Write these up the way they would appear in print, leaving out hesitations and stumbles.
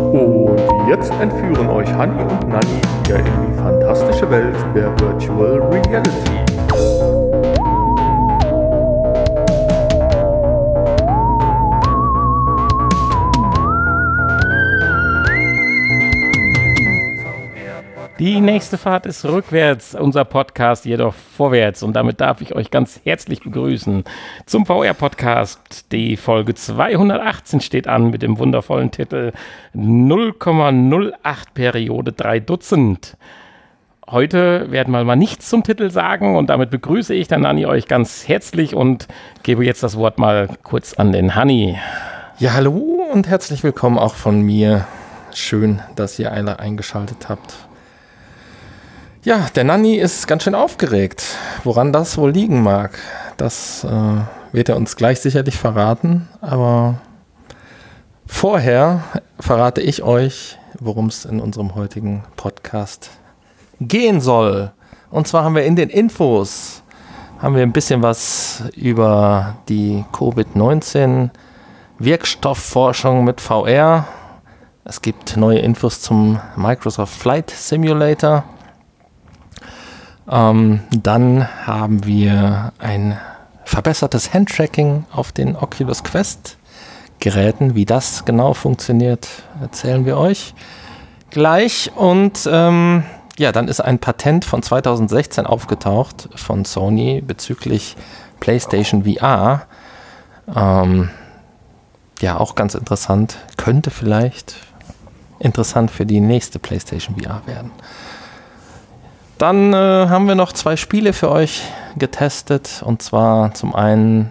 Und jetzt entführen euch Hanni und Nanni wieder in die fantastische Welt der Virtual Reality. Die nächste Fahrt ist rückwärts, unser Podcast jedoch vorwärts. Und damit darf ich euch ganz herzlich begrüßen zum VR-Podcast. Die Folge 218 steht an mit dem wundervollen Titel 0,08 Periode 3 Dutzend. Heute werden wir mal nichts zum Titel sagen und damit begrüße ich dann Nanni euch ganz herzlich und gebe jetzt das Wort mal kurz an den Hanni. Ja, hallo und herzlich willkommen auch von mir. Schön, dass ihr alle eingeschaltet habt. Ja, der Nanni ist ganz schön aufgeregt. Woran das wohl liegen mag, das wird er uns gleich sicherlich verraten. Aber vorher verrate ich euch, worum es in unserem heutigen Podcast gehen soll. Und zwar haben wir in den Infos ein bisschen was über die Covid-19 Wirkstoffforschung mit VR. Es gibt neue Infos zum Microsoft Flight Simulator. Dann haben wir ein verbessertes Handtracking auf den Oculus Quest Geräten. Wie das genau funktioniert, erzählen wir euch gleich. Und dann ist ein Patent von 2016 aufgetaucht von Sony bezüglich PlayStation VR. Auch ganz interessant. Könnte vielleicht interessant für die nächste PlayStation VR werden. Dann haben wir noch 2 Spiele für euch getestet. Und zwar zum einen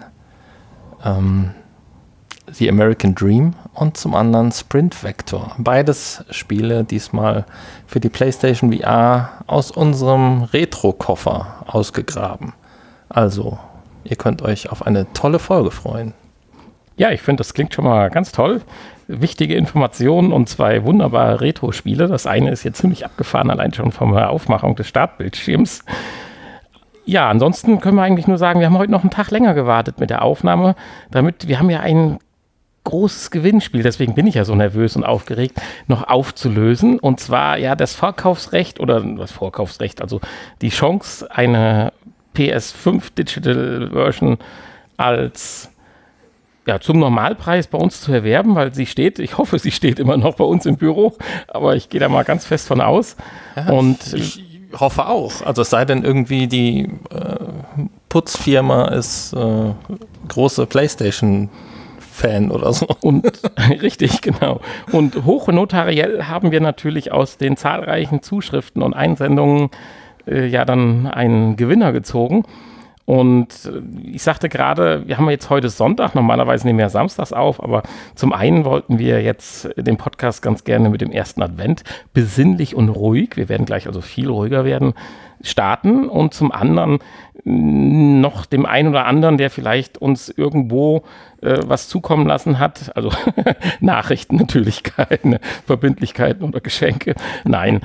The American Dream und zum anderen Sprint Vector. Beides Spiele diesmal für die PlayStation VR aus unserem Retro-Koffer ausgegraben. Also, ihr könnt euch auf eine tolle Folge freuen. Ja, ich finde, das klingt schon mal ganz toll. Wichtige Informationen und 2 wunderbare Retro-Spiele. Das eine ist jetzt ziemlich abgefahren, allein schon von der Aufmachung des Startbildschirms. Ja, ansonsten können wir eigentlich nur sagen, wir haben heute noch einen Tag länger gewartet mit der Aufnahme, damit wir haben ja ein großes Gewinnspiel, deswegen bin ich ja so nervös und aufgeregt, noch aufzulösen. Und zwar ja das Vorkaufsrecht, also die Chance, eine PS5 Digital Version als zum Normalpreis bei uns zu erwerben, weil ich hoffe, sie steht immer noch bei uns im Büro, aber ich gehe da mal ganz fest von aus. Ja, und ich hoffe auch. Also es sei denn irgendwie die Putzfirma ist große PlayStation-Fan oder so. Und richtig, genau. Und hochnotariell haben wir natürlich aus den zahlreichen Zuschriften und Einsendungen dann einen Gewinner gezogen. Und ich sagte gerade, wir haben jetzt heute Sonntag, normalerweise nehmen wir samstags auf, aber zum einen wollten wir jetzt den Podcast ganz gerne mit dem ersten Advent besinnlich und ruhig, wir werden gleich also viel ruhiger werden, starten und zum anderen noch dem einen oder anderen, der vielleicht uns irgendwo was zukommen lassen hat, also Nachrichten natürlich, keine Verbindlichkeiten oder Geschenke, nein,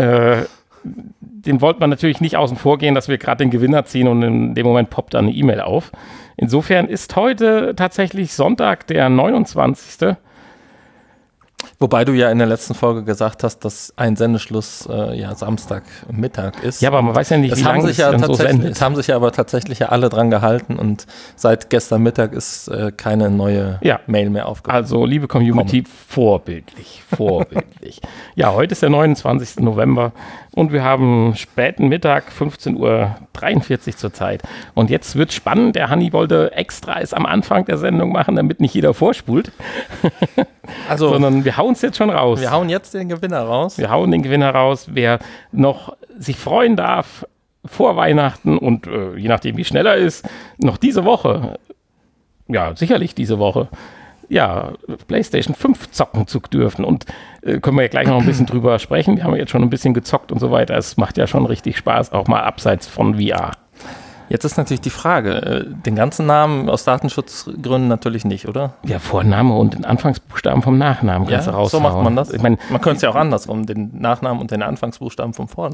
den wollte man natürlich nicht außen vor gehen, dass wir gerade den Gewinner ziehen und in dem Moment poppt dann eine E-Mail auf. Insofern ist heute tatsächlich Sonntag, der 29. Wobei du ja in der letzten Folge gesagt hast, dass ein Sendeschluss Samstagmittag ist. Ja, aber man weiß ja nicht, wie lange es dann so sendet. Es haben sich ja aber tatsächlich alle dran gehalten und seit gestern Mittag ist keine neue Mail mehr aufgekommen. Also, liebe Community, vorbildlich. Ja, heute ist der 29. November und wir haben späten Mittag, 15:43 Uhr zurzeit. Und jetzt wird spannend. Der Hanni wollte extra es am Anfang der Sendung machen, damit nicht jeder vorspult. Also, sondern wir hauen es jetzt schon raus. Wir hauen jetzt den Gewinner raus. Wer noch sich freuen darf vor Weihnachten und je nachdem, wie schnell er ist, noch diese Woche, sicherlich diese Woche, PlayStation 5 zocken zu dürfen. Und können wir ja gleich noch ein bisschen drüber sprechen. Wir haben jetzt schon ein bisschen gezockt und so weiter. Es macht ja schon richtig Spaß, auch mal abseits von VR. Jetzt ist natürlich die Frage, den ganzen Namen aus Datenschutzgründen natürlich nicht, oder? Ja, Vorname und den Anfangsbuchstaben vom Nachnamen kannst du raushauen. So macht man das. Ich meine, man könnte es ja auch andersrum, den Nachnamen und den Anfangsbuchstaben vom Vornamen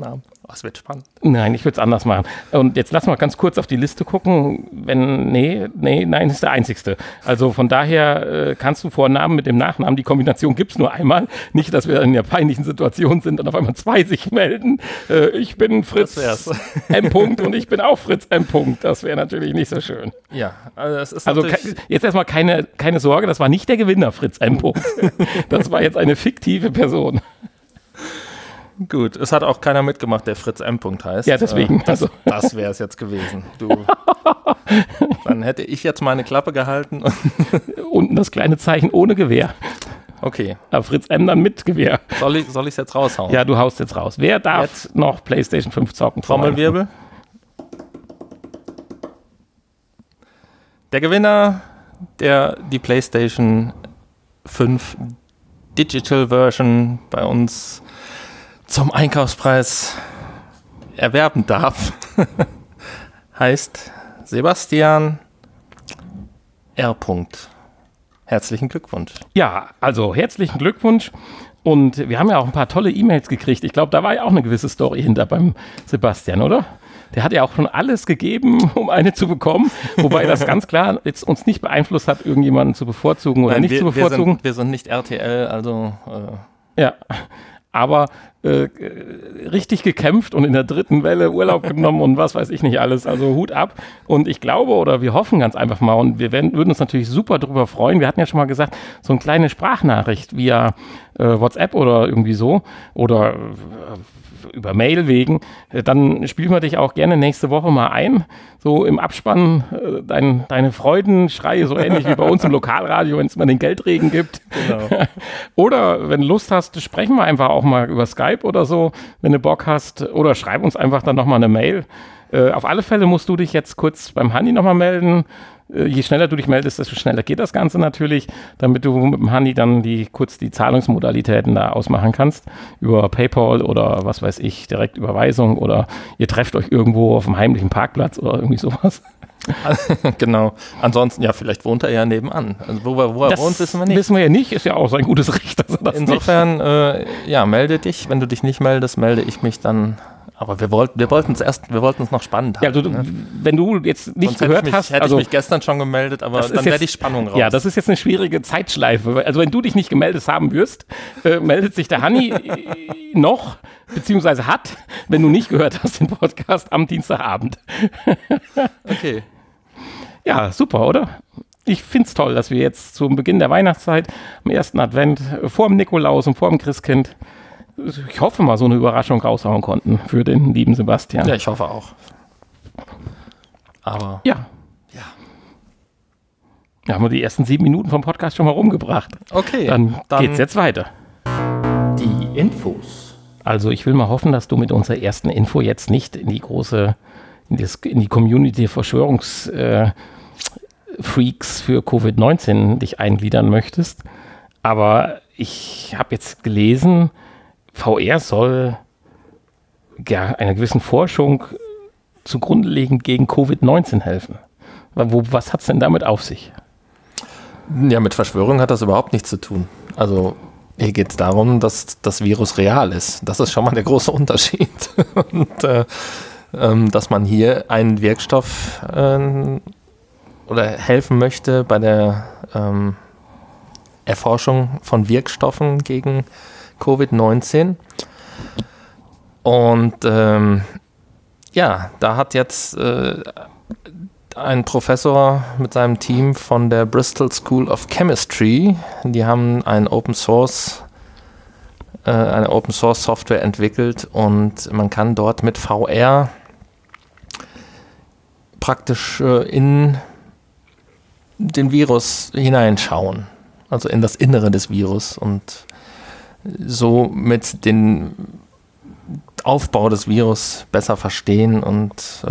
Das wird spannend. Nein, ich würde es anders machen. Und jetzt lass mal ganz kurz auf die Liste gucken. Nein, ist der einzigste. Also von daher kannst du Vornamen mit dem Nachnamen, die Kombination gibt es nur einmal. Nicht, dass wir in einer peinlichen Situation sind und auf einmal 2 sich melden. Ich bin Fritz M. und ich bin auch Fritz M. Das wäre natürlich nicht so schön. Ja, also es ist jetzt erstmal keine Sorge, das war nicht der Gewinner, Fritz M. Das war jetzt eine fiktive Person. Gut, es hat auch keiner mitgemacht, der Fritz M. heißt. Ja, deswegen. Das wäre es jetzt gewesen. Dann hätte ich jetzt meine Klappe gehalten. Unten das kleine Zeichen ohne Gewehr. Okay. Aber Fritz M. dann mit Gewehr. Soll ich es jetzt raushauen? Ja, du haust jetzt raus. Wer darf jetzt noch PlayStation 5 zocken? Trommelwirbel. Der Gewinner, der die PlayStation 5 Digital Version bei uns zum Einkaufspreis erwerben darf, heißt Sebastian R. Herzlichen Glückwunsch. Ja, also herzlichen Glückwunsch. Und wir haben ja auch ein paar tolle E-Mails gekriegt. Ich glaube, da war ja auch eine gewisse Story hinter beim Sebastian, oder? Der hat ja auch schon alles gegeben, um eine zu bekommen. Wobei das ganz klar jetzt uns nicht beeinflusst hat, irgendjemanden zu bevorzugen oder nicht zu bevorzugen. Wir sind nicht RTL, also... Ja, aber richtig gekämpft und in der 3. Welle Urlaub genommen und was weiß ich nicht alles. Also Hut ab. Und ich glaube oder wir hoffen ganz einfach mal und wir würden uns natürlich super drüber freuen. Wir hatten ja schon mal gesagt, so eine kleine Sprachnachricht via WhatsApp oder irgendwie so oder über Mail wegen, dann spielen wir dich auch gerne nächste Woche mal ein, so im Abspann deine Freudenschreie, so ähnlich wie bei uns im Lokalradio, wenn es mal den Geldregen gibt. Genau. Oder wenn du Lust hast, sprechen wir einfach auch mal über Skype oder so, wenn du Bock hast, oder schreib uns einfach dann nochmal eine Mail. Auf alle Fälle musst du dich jetzt kurz beim Hanni nochmal melden. Je schneller du dich meldest, desto schneller geht das Ganze natürlich, damit du mit dem Hanni dann kurz die Zahlungsmodalitäten da ausmachen kannst, über PayPal oder was weiß ich, Direktüberweisung oder ihr trefft euch irgendwo auf einem heimlichen Parkplatz oder irgendwie sowas. Genau. Ansonsten, ja, vielleicht wohnt er ja nebenan. Also wo er wohnt, wissen wir nicht. Wissen wir ja nicht, ist ja auch sein gutes Recht, dass er das insofern, melde dich. Wenn du dich nicht meldest, melde ich mich dann. Aber wir wollten es noch spannend haben. Ja, also, wenn du jetzt nicht gehört hast. Hätte ich mich gestern schon gemeldet, aber dann wäre die Spannung raus. Ja, das ist jetzt eine schwierige Zeitschleife. Also wenn du dich nicht gemeldet haben wirst, meldet sich der Hanni noch, beziehungsweise hat, wenn du nicht gehört hast, den Podcast am Dienstagabend. Okay. Ja, super, oder? Ich finde es toll, dass wir jetzt zum Beginn der Weihnachtszeit, am 1. Advent, vor dem Nikolaus und vor dem Christkind, ich hoffe mal, so eine Überraschung raushauen konnten für den lieben Sebastian. Ja, ich hoffe auch. Aber... Ja. Da haben wir die ersten 7 Minuten vom Podcast schon mal rumgebracht. Okay. Dann geht's jetzt weiter. Die Infos. Also ich will mal hoffen, dass du mit unserer ersten Info jetzt nicht in die Community der Verschwörungsfreaks für Covid-19 dich eingliedern möchtest. Aber ich habe jetzt gelesen, VR soll einer gewissen Forschung zugrunde liegend gegen Covid-19 helfen. Was hat es denn damit auf sich? Ja, mit Verschwörung hat das überhaupt nichts zu tun. Also hier geht es darum, dass das Virus real ist. Das ist schon mal der große Unterschied. Und dass man hier einen Wirkstoff oder helfen möchte bei der Erforschung von Wirkstoffen gegen Covid-19. Und da hat jetzt ein Professor mit seinem Team von der Bristol School of Chemistry, die haben eine Open Source Software entwickelt und man kann dort mit VR praktisch in den Virus hineinschauen, also in das Innere des Virus und so mit den Aufbau des Virus besser verstehen und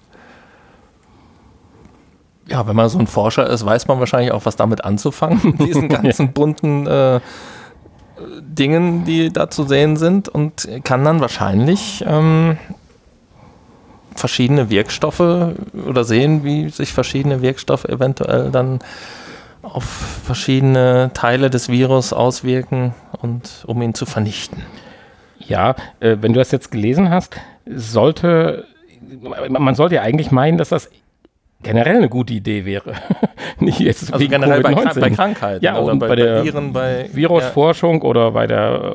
wenn man so ein Forscher ist, weiß man wahrscheinlich auch, was damit anzufangen, mit diesen ganzen bunten Dingen, die da zu sehen sind und kann dann wahrscheinlich verschiedene Wirkstoffe oder sehen, wie sich verschiedene Wirkstoffe eventuell dann auf verschiedene Teile des Virus auswirken und um ihn zu vernichten. Ja, wenn du das jetzt gelesen hast, man sollte ja eigentlich meinen, dass das generell eine gute Idee wäre. Nicht jetzt also generell bei Krankheiten. Ja, oder und bei der Viren, bei Virusforschung oder bei der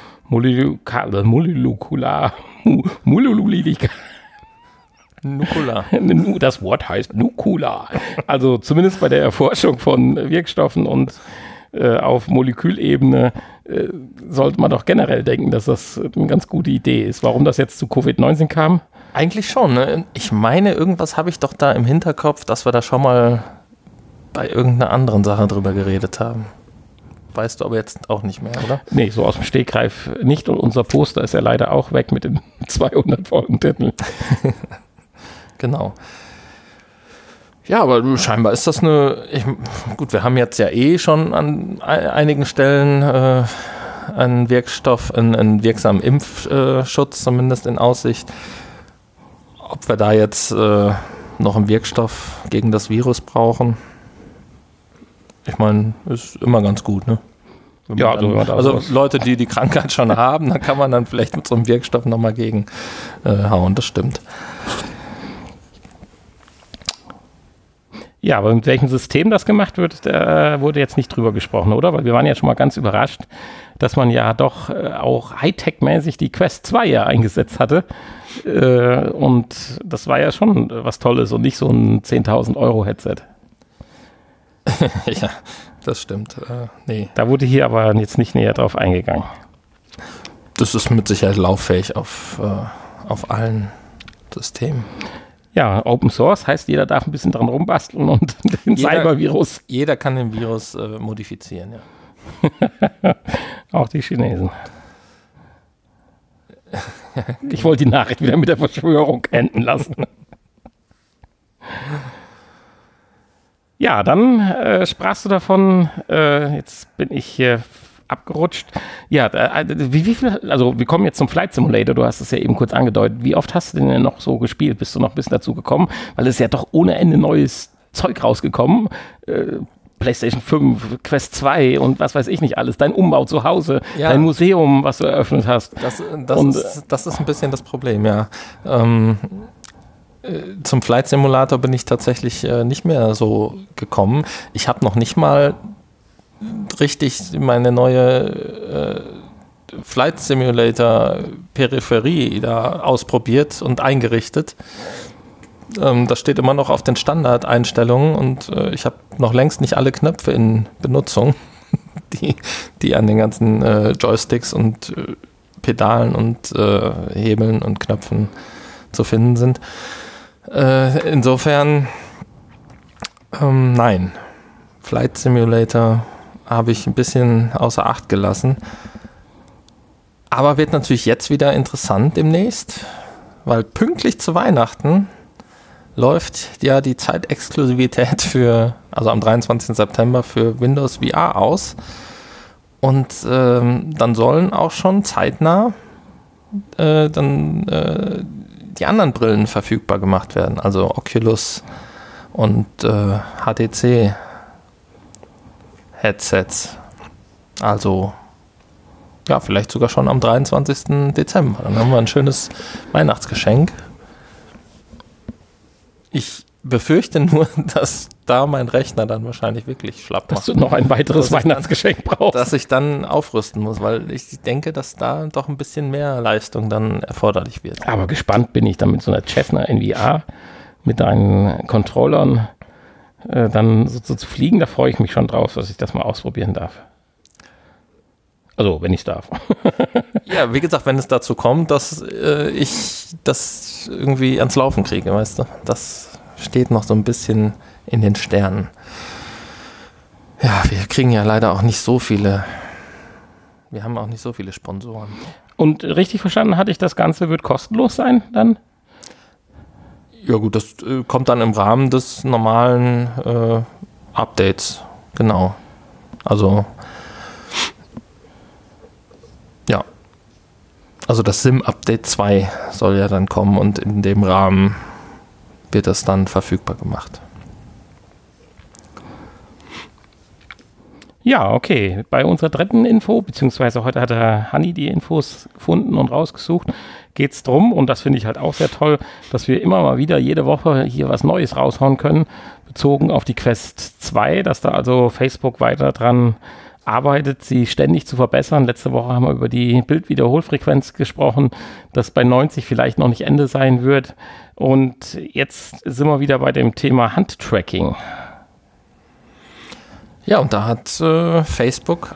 Nukular. Das Wort heißt Nukular. Also zumindest bei der Erforschung von Wirkstoffen und auf Molekülebene sollte man doch generell denken, dass das eine ganz gute Idee ist. Warum das jetzt zu Covid-19 kam? Eigentlich schon, ne? Ich meine, irgendwas habe ich doch da im Hinterkopf, dass wir da schon mal bei irgendeiner anderen Sache drüber geredet haben. Weißt du aber jetzt auch nicht mehr, oder? Nee, so aus dem Stegreif nicht. Und unser Poster ist ja leider auch weg mit den 200 Folgentiteln. Genau. Ja, aber scheinbar ist das gut, wir haben jetzt ja schon an einigen Stellen einen Wirkstoff, einen wirksamen Impfschutz zumindest in Aussicht. Ob wir da jetzt noch einen Wirkstoff gegen das Virus brauchen, ich meine, ist immer ganz gut, ne? Ja, also Leute, die die Krankheit schon haben, da kann man dann vielleicht mit so einem Wirkstoff nochmal gegen hauen, das stimmt. Ja, aber mit welchem System das gemacht wird, da wurde jetzt nicht drüber gesprochen, oder? Weil wir waren ja schon mal ganz überrascht, dass man ja doch auch Hightech-mäßig die Quest 2 ja eingesetzt hatte. Und das war ja schon was Tolles und nicht so ein 10.000 Euro Headset. Ja, das stimmt. Nee. Da wurde hier aber jetzt nicht näher drauf eingegangen. Das ist mit Sicherheit lauffähig auf allen Systemen. Ja, Open Source heißt, jeder darf ein bisschen dran rumbasteln und den Cybervirus. Jeder kann den Virus modifizieren, ja. Auch die Chinesen. Ich wollte die Nachricht wieder mit der Verschwörung enden lassen. Ja, dann sprachst du davon, jetzt bin ich hier abgerutscht. Ja, wie viel, also wir kommen jetzt zum Flight Simulator, du hast es ja eben kurz angedeutet. Wie oft hast du denn noch so gespielt? Bist du noch ein bisschen dazu gekommen? Weil es ist ja doch ohne Ende neues Zeug rausgekommen. PlayStation 5, Quest 2 und was weiß ich nicht alles. Dein Umbau zu Hause, dein Museum, was du eröffnet hast. Das ist ein bisschen das Problem, ja. Zum Flight Simulator bin ich tatsächlich nicht mehr so gekommen. Ich habe noch nicht mal richtig meine neue Flight Simulator Peripherie da ausprobiert und eingerichtet. Das steht immer noch auf den Standardeinstellungen und ich habe noch längst nicht alle Knöpfe in Benutzung, die an den ganzen Joysticks und Pedalen und Hebeln und Knöpfen zu finden sind. Insofern nein. Flight Simulator habe ich ein bisschen außer Acht gelassen. Aber wird natürlich jetzt wieder interessant demnächst, weil pünktlich zu Weihnachten läuft ja die Zeitexklusivität also am 23. September für Windows VR aus. Und dann sollen auch schon zeitnah die anderen Brillen verfügbar gemacht werden, also Oculus und HTC Headsets. Also ja, vielleicht sogar schon am 23. Dezember. Dann haben wir ein schönes Weihnachtsgeschenk. Ich befürchte nur, dass da mein Rechner dann wahrscheinlich wirklich schlapp macht. Dass du noch ein weiteres Weihnachtsgeschenk brauchst. Dass ich dann aufrüsten muss, weil ich denke, dass da doch ein bisschen mehr Leistung dann erforderlich wird. Aber gespannt bin ich dann mit so einer Cessna in VR, mit deinen Controllern dann so zu fliegen. Da freue ich mich schon drauf, dass ich das mal ausprobieren darf. Also, wenn ich es darf. Ja, wie gesagt, wenn es dazu kommt, dass ich das irgendwie ans Laufen kriege, weißt du, das steht noch so ein bisschen in den Sternen. Ja, wir kriegen ja leider auch nicht so viele, wir haben auch nicht so viele Sponsoren. Und richtig verstanden hatte ich, das Ganze wird kostenlos sein dann? Ja gut, das kommt dann im Rahmen des normalen Updates, genau. Also ja, also das SIM-Update 2 soll ja dann kommen und in dem Rahmen wird das dann verfügbar gemacht. Ja, okay. Bei unserer dritten Info, beziehungsweise heute hat der Hanni die Infos gefunden und rausgesucht, geht es drum, und das finde ich halt auch sehr toll, dass wir immer mal wieder jede Woche hier was Neues raushauen können, bezogen auf die Quest 2, dass da also Facebook weiter dran arbeitet, sie ständig zu verbessern. Letzte Woche haben wir über die Bildwiederholfrequenz gesprochen, dass bei 90 vielleicht noch nicht Ende sein wird. Und jetzt sind wir wieder bei dem Thema Handtracking. Ja, und da hat Facebook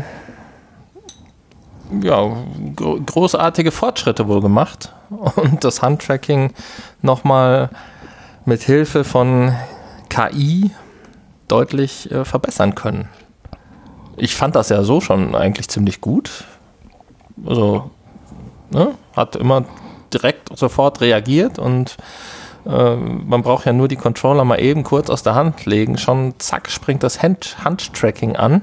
großartige Fortschritte wohl gemacht und das Handtracking nochmal mit Hilfe von KI deutlich verbessern können. Ich fand das ja so schon eigentlich ziemlich gut. Also, hat immer direkt sofort reagiert, und man braucht ja nur die Controller mal eben kurz aus der Hand legen, schon zack, springt das Handtracking an.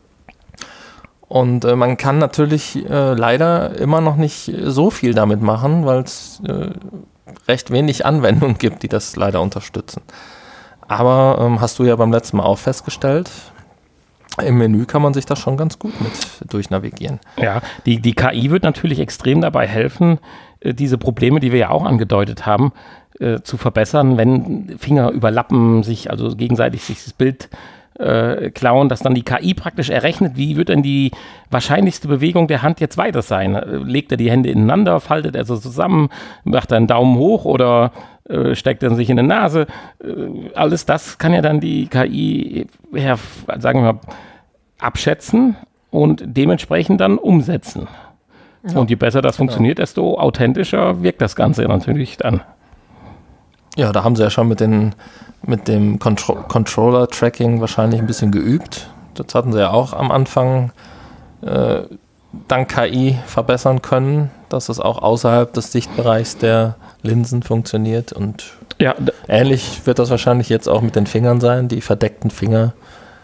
Und man kann natürlich leider immer noch nicht so viel damit machen, weil es recht wenig Anwendungen gibt, die das leider unterstützen. Aber hast du ja beim letzten Mal auch festgestellt, im Menü kann man sich da schon ganz gut mit durchnavigieren. Ja, die KI wird natürlich extrem dabei helfen, diese Probleme, die wir ja auch angedeutet haben, zu verbessern, wenn Finger überlappen, sich also gegenseitig sich das Bild klauen, dass dann die KI praktisch errechnet, wie wird denn die wahrscheinlichste Bewegung der Hand jetzt weiter sein? Legt er die Hände ineinander, faltet er so zusammen, macht er einen Daumen hoch oder steckt er sich in die Nase? Alles das kann ja dann die KI, sagen wir mal, abschätzen und dementsprechend dann umsetzen. Ja, und je besser das funktioniert, desto authentischer wirkt das Ganze natürlich dann. Ja, da haben sie ja schon mit dem Controller-Tracking wahrscheinlich ein bisschen geübt. Das hatten sie ja auch am Anfang dank KI verbessern können, dass es auch außerhalb des Sichtbereichs der Linsen funktioniert. Und ja, ähnlich wird das wahrscheinlich jetzt auch mit den Fingern sein. Die verdeckten Finger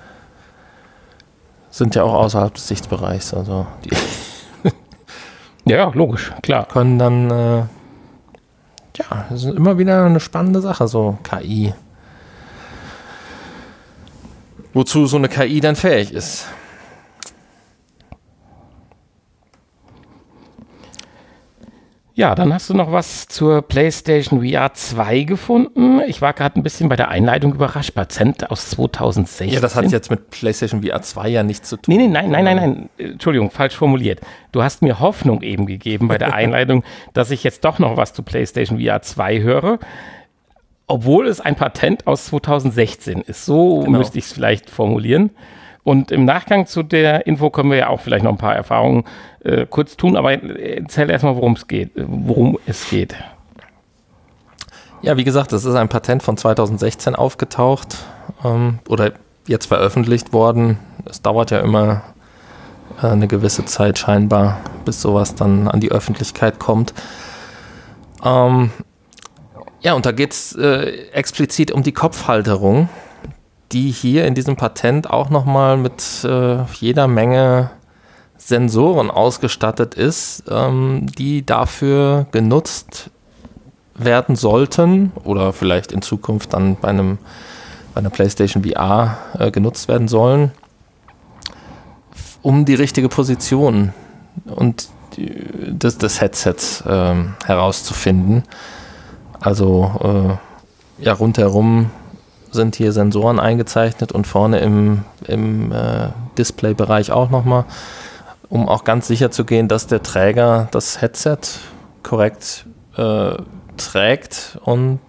sind ja auch außerhalb des Sichtbereichs. Also die ja, logisch, klar. Können dann das ist immer wieder eine spannende Sache, so KI. Wozu so eine KI dann fähig ist. Ja, dann hast du noch was zur PlayStation VR 2 gefunden. Ich war gerade ein bisschen bei der Einleitung überrascht. Patent aus 2016. Ja, das hat jetzt mit PlayStation VR 2 ja nichts zu tun. Nee, nein. Entschuldigung, falsch formuliert. Du hast mir Hoffnung eben gegeben bei der Einleitung, dass ich jetzt doch noch was zu PlayStation VR 2 höre. Obwohl es ein Patent aus 2016 ist. So müsste ich es vielleicht formulieren. Und im Nachgang zu der Info können wir ja auch vielleicht noch ein paar Erfahrungen kurz tun, aber erzähl erstmal, worum es geht. Ja, wie gesagt, das ist ein Patent von 2016 aufgetaucht oder jetzt veröffentlicht worden. Es dauert ja immer eine gewisse Zeit scheinbar, bis sowas dann an die Öffentlichkeit kommt. Ja, und da geht es explizit um die Kopfhalterung, die hier in diesem Patent auch nochmal mit jeder Menge Sensoren ausgestattet ist, die dafür genutzt werden sollten oder vielleicht in Zukunft dann bei einer PlayStation VR genutzt werden sollen, um die richtige Position und des Headsets herauszufinden. Also rundherum sind hier Sensoren eingezeichnet und vorne im Displaybereich auch nochmal, um auch ganz sicher zu gehen, dass der Träger das Headset korrekt trägt und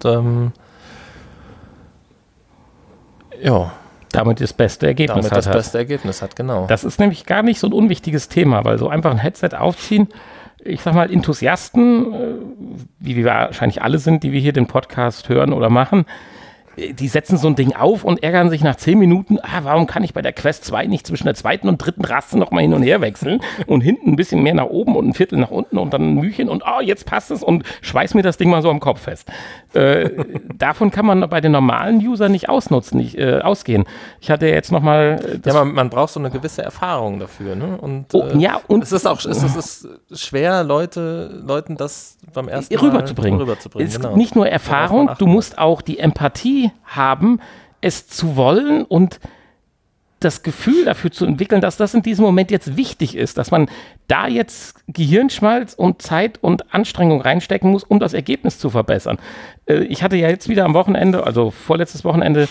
damit das beste Ergebnis hat, genau. Das ist nämlich gar nicht so ein unwichtiges Thema, weil so einfach ein Headset aufziehen, ich sag mal, Enthusiasten, wie wir wahrscheinlich alle sind, die wir hier den Podcast hören oder machen, die setzen so ein Ding auf und ärgern sich nach 10 Minuten, warum kann ich bei der Quest 2 nicht zwischen der zweiten und dritten Raste nochmal hin und her wechseln und hinten ein bisschen mehr nach oben und ein Viertel nach unten und dann ein Mühchen und jetzt passt es und schweiß mir das Ding mal so am Kopf fest. Davon kann man bei den normalen Usern nicht ausgehen. Ich hatte jetzt nochmal... Ja, man braucht so eine gewisse Erfahrung dafür, ne? Und es ist schwer, Leuten das beim ersten Mal rüberzubringen. Es ist nicht nur Erfahrung, du musst auch die Empathie haben, es zu wollen und das Gefühl dafür zu entwickeln, dass das in diesem Moment jetzt wichtig ist, dass man da jetzt Gehirnschmalz und Zeit und Anstrengung reinstecken muss, um das Ergebnis zu verbessern. Ich hatte ja jetzt wieder am Wochenende, also vorletztes Wochenende,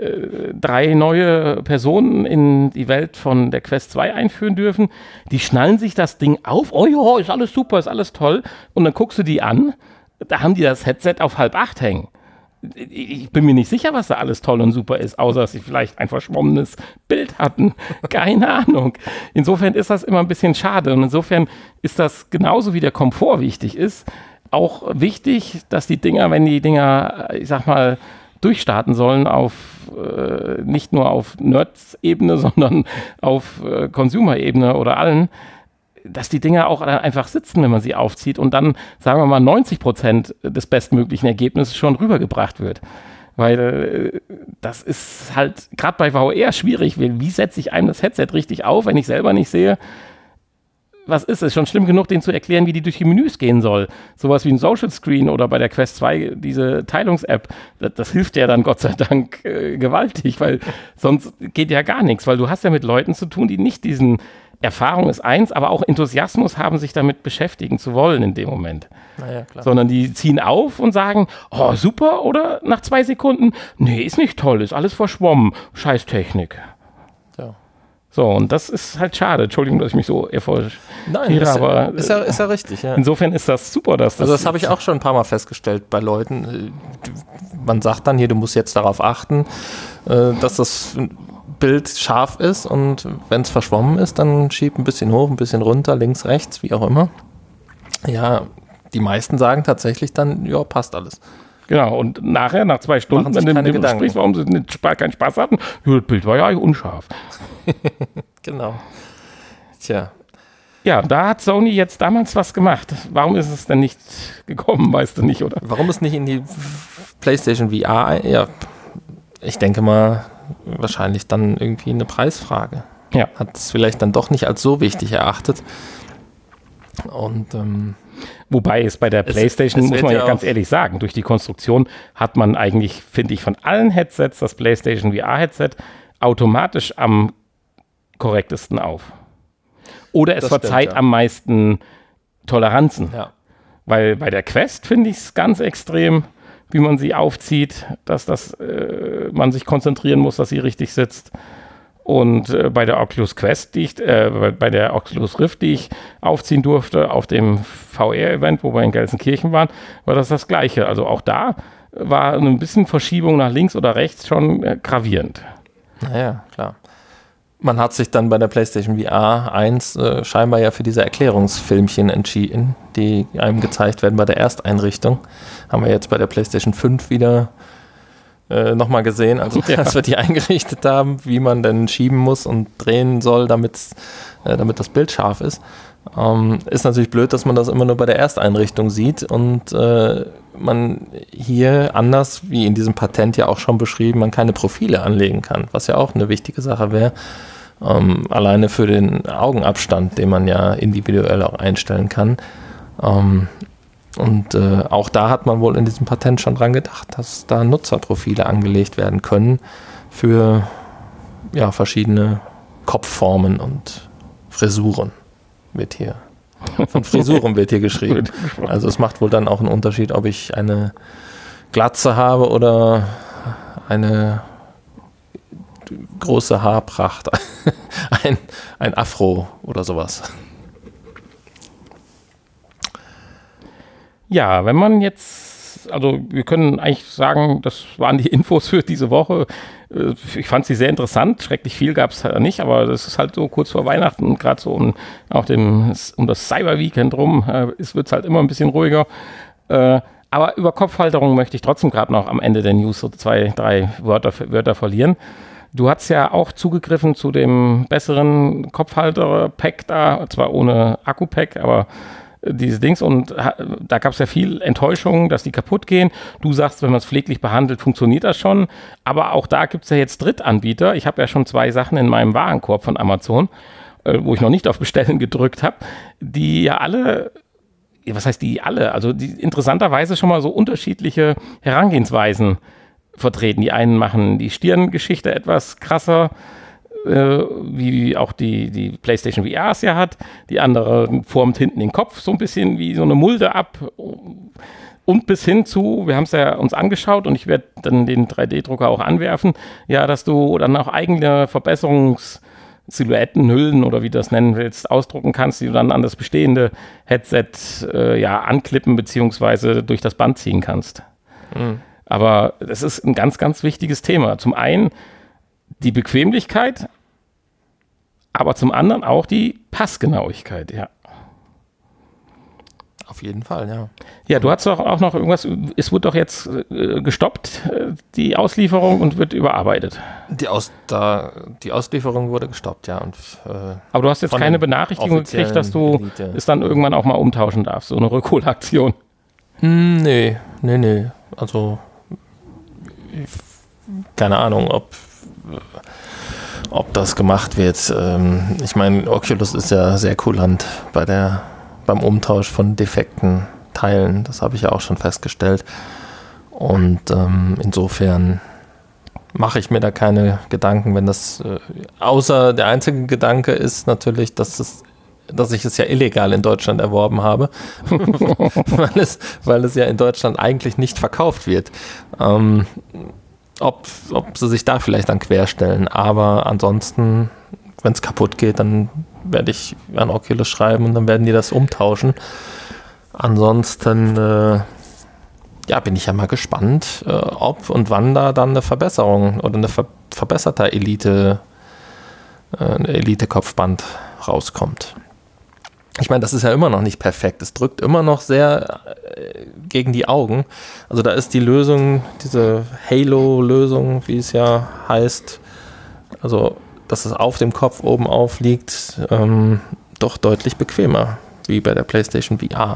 3 neue Personen in die Welt von der Quest 2 einführen dürfen. Die schnallen sich das Ding auf. Oh ja, ist alles super, ist alles toll. Und dann guckst du die an, da haben die das Headset auf 7:30 hängen. Ich bin mir nicht sicher, was da alles toll und super ist, außer dass sie vielleicht ein verschwommenes Bild hatten. Keine Ahnung. Insofern ist das immer ein bisschen schade. Und insofern ist das genauso wie der Komfort wichtig ist, auch wichtig, dass die Dinger, wenn die Dinger, ich sag mal, durchstarten sollen auf nicht nur auf Nerds-Ebene, sondern auf Consumer-Ebene oder allen, dass die Dinger auch dann einfach sitzen, wenn man sie aufzieht und dann, sagen wir mal, 90% des bestmöglichen Ergebnisses schon rübergebracht wird. Weil das ist halt gerade bei VR schwierig. Wie setze ich einem das Headset richtig auf, wenn ich selber nicht sehe, was ist es? Schon schlimm genug, denen zu erklären, wie die durch die Menüs gehen soll. Sowas wie ein Social Screen oder bei der Quest 2 diese Teilungs-App. Das hilft ja dann Gott sei Dank gewaltig, weil sonst geht ja gar nichts. Weil du hast ja mit Leuten zu tun, die nicht diesen Erfahrung ist eins, aber auch Enthusiasmus haben, sich damit beschäftigen zu wollen in dem Moment. Naja, klar. Sondern die ziehen auf und sagen, oh, super, oder nach 2 Sekunden, nee, ist nicht toll, ist alles verschwommen, scheiß Technik. Ja. So, und das ist halt schade. Entschuldigung, dass ich mich so euphorisch aber ist ja richtig, ja. Insofern ist das super, dass das... Also das habe ich auch schon ein paar Mal festgestellt bei Leuten. Man sagt dann hier, du musst jetzt darauf achten, dass das Bild scharf ist und wenn es verschwommen ist, dann schieb ein bisschen hoch, ein bisschen runter, links, rechts, wie auch immer. Ja, die meisten sagen tatsächlich dann, ja, passt alles. Genau, und nachher, nach 2 Stunden, wenn du mit dem sprichst, warum sie keinen Spaß hatten, ja, das Bild war ja unscharf. Genau. Tja. Ja, da hat Sony jetzt damals was gemacht. Warum ist es denn nicht gekommen, weißt du nicht, oder? Warum es nicht in die PlayStation VR, ja, ich denke mal, wahrscheinlich dann irgendwie eine Preisfrage. Ja. Hat es vielleicht dann doch nicht als so wichtig erachtet. Und wobei es bei der PlayStation, muss man ja ganz ehrlich sagen, durch die Konstruktion hat man eigentlich, finde ich, von allen Headsets das PlayStation VR-Headset automatisch am korrektesten auf. Oder es verzeiht am meisten Toleranzen. Ja. Weil bei der Quest finde ich es ganz extrem, wie man sie aufzieht, dass man sich konzentrieren muss, dass sie richtig sitzt. Und bei der Oculus Quest, bei der Oculus Rift, die ich aufziehen durfte auf dem VR-Event, wo wir in Gelsenkirchen waren, war das Gleiche. Also auch da war ein bisschen Verschiebung nach links oder rechts schon gravierend. Naja, klar. Man hat sich dann bei der PlayStation VR 1 scheinbar ja für diese Erklärungsfilmchen entschieden, die einem gezeigt werden bei der Ersteinrichtung. Haben wir jetzt bei der PlayStation 5 wieder nochmal gesehen, als wir die eingerichtet haben, wie man denn schieben muss und drehen soll, damit das Bild scharf ist. Ist natürlich blöd, dass man das immer nur bei der Ersteinrichtung sieht und man hier anders, wie in diesem Patent ja auch schon beschrieben, man keine Profile anlegen kann, was ja auch eine wichtige Sache wäre. Alleine für den Augenabstand, den man ja individuell auch einstellen kann. Und auch da hat man wohl in diesem Patent schon dran gedacht, dass da Nutzerprofile angelegt werden können für verschiedene Kopfformen und Frisuren. Von Frisuren wird hier geschrieben. Also es macht wohl dann auch einen Unterschied, ob ich eine Glatze habe oder eine große Haarpracht, ein Afro oder sowas. Ja, wenn man jetzt, also wir können eigentlich sagen, das waren die Infos für diese Woche. Ich fand sie sehr interessant, schrecklich viel gab es nicht, aber das ist halt so kurz vor Weihnachten, gerade so um das Cyber Weekend rum, wird es halt immer ein bisschen ruhiger. Aber über Kopfhalterung möchte ich trotzdem gerade noch am Ende der News so 2, 3 Wörter verlieren. Du hast ja auch zugegriffen zu dem besseren Kopfhalter-Pack da, zwar ohne Akku-Pack, aber diese Dings, und da gab es ja viel Enttäuschung, dass die kaputt gehen. Du sagst, wenn man es pfleglich behandelt, funktioniert das schon, aber auch da gibt es ja jetzt Drittanbieter. Ich habe ja schon 2 Sachen in meinem Warenkorb von Amazon, wo ich noch nicht auf Bestellen gedrückt habe, die ja alle, was heißt die alle, also die interessanterweise schon mal so unterschiedliche Herangehensweisen vertreten. Die einen machen die Stirngeschichte etwas krasser, wie auch die PlayStation VR es ja hat. Die andere formt hinten den Kopf so ein bisschen wie so eine Mulde ab. Und bis hin zu, wir haben es ja uns angeschaut und ich werde dann den 3D-Drucker auch anwerfen, ja, dass du dann auch eigene Verbesserungssilhouetten, Hüllen oder wie du das nennen willst, ausdrucken kannst, die du dann an das bestehende Headset anklippen bzw. durch das Band ziehen kannst. Mhm. Aber das ist ein ganz, ganz wichtiges Thema. Zum einen die Bequemlichkeit, aber zum anderen auch die Passgenauigkeit, ja. Auf jeden Fall, ja. Ja, du hast doch auch noch irgendwas, es wird doch jetzt gestoppt, die Auslieferung, und wird überarbeitet. Die Auslieferung wurde gestoppt, ja. Und, aber du hast jetzt keine Benachrichtigung gekriegt, dass du es dann irgendwann auch mal umtauschen darfst, so eine Rückholaktion? Nee. Also, keine Ahnung, ob das gemacht wird. Ich meine, Oculus ist ja sehr kulant beim Umtausch von defekten Teilen. Das habe ich ja auch schon festgestellt. Und insofern mache ich mir da keine Gedanken, wenn das, außer der einzige Gedanke ist natürlich, dass ich es ja illegal in Deutschland erworben habe, weil es ja in Deutschland eigentlich nicht verkauft wird. Ob sie sich da vielleicht dann querstellen. Aber ansonsten, wenn es kaputt geht, dann werde ich an Oculus schreiben und dann werden die das umtauschen. Ansonsten bin ich ja mal gespannt, ob und wann da dann eine Verbesserung oder eine verbesserter Elite-Kopfband rauskommt. Ich meine, das ist ja immer noch nicht perfekt. Es drückt immer noch sehr gegen die Augen. Also da ist die Lösung, diese Halo-Lösung, wie es ja heißt, also dass es auf dem Kopf oben auf liegt, doch deutlich bequemer, wie bei der PlayStation VR.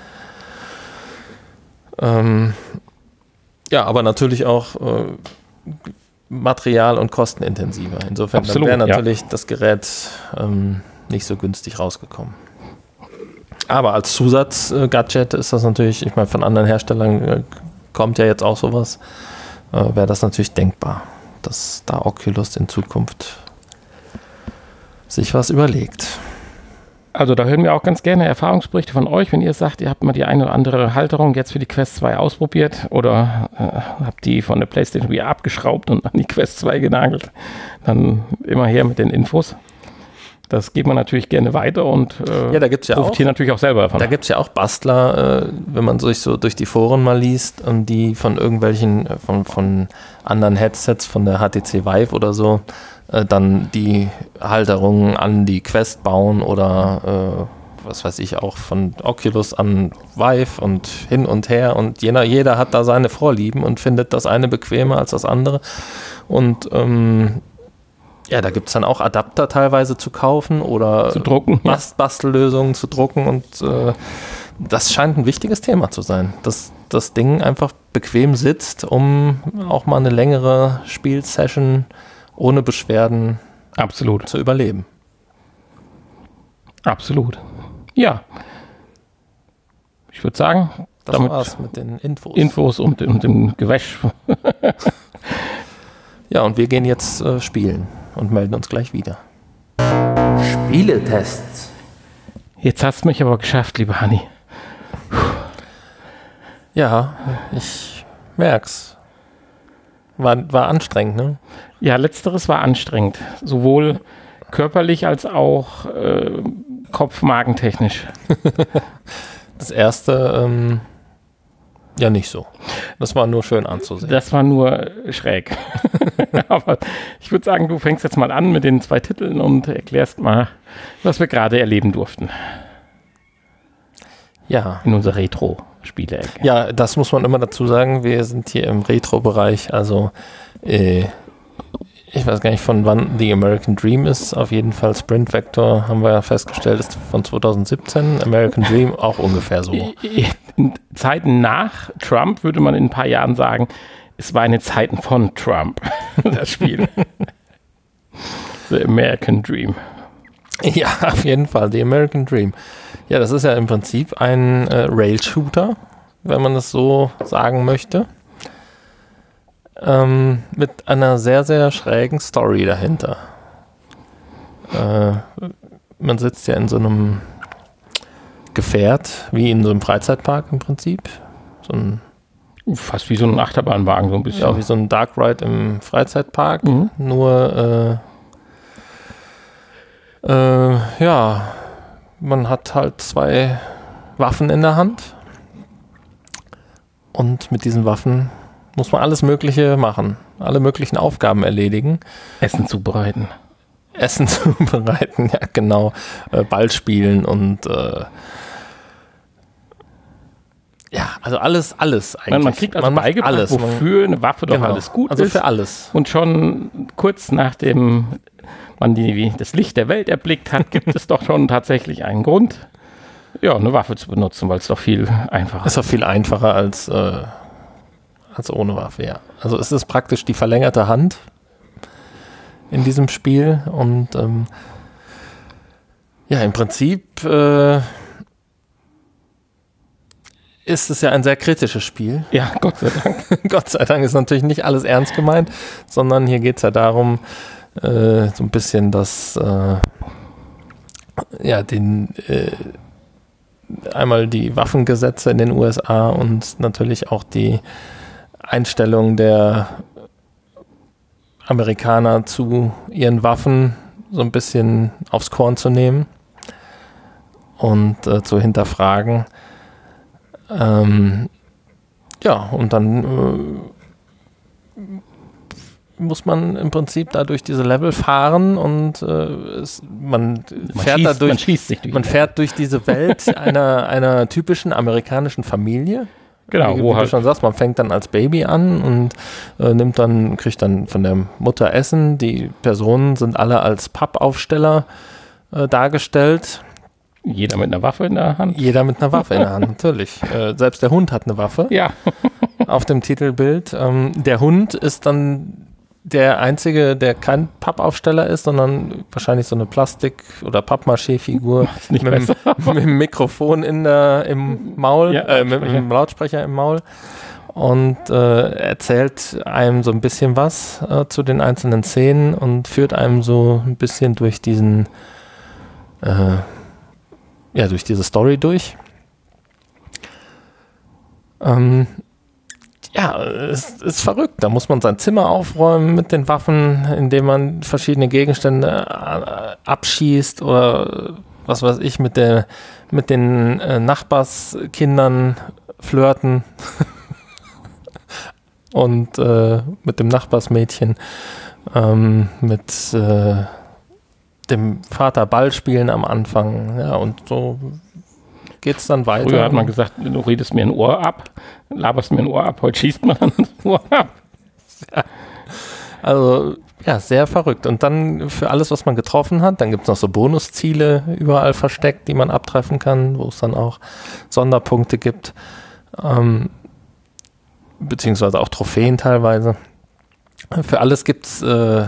Aber natürlich auch material- und kostenintensiver. Insofern wäre natürlich das Gerät nicht so günstig rausgekommen. Aber als Zusatzgadget ist das natürlich, ich meine, von anderen Herstellern kommt ja jetzt auch sowas, wäre das natürlich denkbar, dass da Oculus in Zukunft sich was überlegt. Also da hören wir auch ganz gerne Erfahrungsberichte von euch, wenn ihr sagt, ihr habt mal die eine oder andere Halterung jetzt für die Quest 2 ausprobiert oder habt die von der PlayStation VR abgeschraubt und an die Quest 2 genagelt, dann immer her mit den Infos. Das geht man natürlich gerne weiter und da gibt's ja profitiert natürlich auch selber davon. Da gibt es ja auch Bastler, wenn man sich so durch die Foren mal liest und die von irgendwelchen, von anderen Headsets, von der HTC Vive oder so, dann die Halterungen an die Quest bauen oder was weiß ich auch, von Oculus an Vive und hin und her und jeder hat da seine Vorlieben und findet das eine bequemer als das andere und da gibt es dann auch Adapter teilweise zu kaufen oder zu drucken, Bastellösungen zu drucken und das scheint ein wichtiges Thema zu sein, dass das Ding einfach bequem sitzt, um auch mal eine längere Spielsession ohne Beschwerden zu überleben. Absolut. Ja. Ich würde sagen, das war's mit den Infos. Infos und dem Gewäsch. Ja, und wir gehen jetzt spielen und melden uns gleich wieder. Spieletests. Jetzt hast du mich aber geschafft, lieber Hanni. Ja, ich merk's. War anstrengend, ne? Ja, letzteres war anstrengend. Sowohl körperlich als auch kopf-magentechnisch. Das erste, nicht so. Das war nur schön anzusehen. Das war nur schräg. Aber ich würde sagen, du fängst jetzt mal an mit den 2 Titeln und erklärst mal, was wir gerade erleben durften. Ja. In unserer Retro-Spiele-Ecke. Ja, das muss man immer dazu sagen. Wir sind hier im Retro-Bereich. Also, ich weiß gar nicht, von wann The American Dream ist. Auf jeden Fall Sprint Vector, haben wir ja festgestellt, ist von 2017. American Dream auch ungefähr so. In Zeiten nach Trump würde man in ein paar Jahren sagen, es war in den Zeiten von Trump, das Spiel. The American Dream. Ja, auf jeden Fall, The American Dream. Ja, das ist ja im Prinzip ein Rail-Shooter, wenn man es so sagen möchte. Mit einer sehr, sehr schrägen Story dahinter. Man sitzt ja in so einem Gefährt, wie in so einem Freizeitpark im Prinzip. So ein, fast wie so ein Achterbahnwagen, so ein bisschen. ja, wie so ein Dark Ride im Freizeitpark. Nur, ja, man hat halt 2 Waffen in der Hand. Und mit diesen Waffen muss man alles Mögliche machen. Alle möglichen Aufgaben erledigen. Essen zubereiten. Essen zubereiten, ja genau. Ball spielen und ja, also alles eigentlich. Man kriegt also macht beigebracht, alles. wofür eine Waffe doch Genau. alles gut Also ist. für alles. Und schon kurz nachdem man das Licht der Welt erblickt hat, gibt es doch schon tatsächlich einen Grund, ja, eine Waffe zu benutzen, weil es doch viel einfacher Ist doch viel einfacher als ohne Waffe, ja. Also es ist praktisch die verlängerte Hand in diesem Spiel und ja, im Prinzip ist es ja ein sehr kritisches Spiel. Ja, Gott sei Dank. Gott sei Dank ist natürlich nicht alles ernst gemeint, sondern hier geht es ja darum, so ein bisschen das, ja, einmal die Waffengesetze in den USA und natürlich auch die Einstellung der Amerikaner zu ihren Waffen so ein bisschen aufs Korn zu nehmen und zu hinterfragen. Ja, und dann muss man im Prinzip da durch diese Level fahren und man fährt durch diese Welt einer typischen amerikanischen Familie. Genau, Wie du schon sagst, man fängt dann als Baby an und kriegt dann von der Mutter Essen. Die Personen sind alle als Pappaufsteller dargestellt. Jeder mit einer Waffe in der Hand. Jeder mit einer Waffe in der Hand, natürlich. Selbst der Hund hat eine Waffe. Ja. Auf dem Titelbild. Der Hund ist dann der Einzige, der kein Pappaufsteller ist, sondern wahrscheinlich so eine Plastik- oder Pappmaché-Figur mit dem Mikrofon im Maul, Ja, mit dem Lautsprecher im Maul und erzählt einem so ein bisschen was zu den einzelnen Szenen und führt einem so ein bisschen durch durch diese Story durch. Ja, es ist verrückt. Da muss man sein Zimmer aufräumen mit den Waffen, indem man verschiedene Gegenstände abschießt oder was weiß ich, mit den Nachbarskindern flirten und mit dem Nachbarsmädchen, mit dem Vater Ball spielen am Anfang. Ja, und so geht's dann weiter. Früher hat man gesagt, du redest mir ein Ohr ab, laberst mir ein Ohr ab, heute schießt man dann das Ohr ab. Ja. Also, ja, sehr verrückt. Und dann für alles, was man getroffen hat, dann gibt es noch so Bonusziele überall versteckt, die man abtreffen kann, wo es dann auch Sonderpunkte gibt, beziehungsweise auch Trophäen teilweise. Für alles gibt es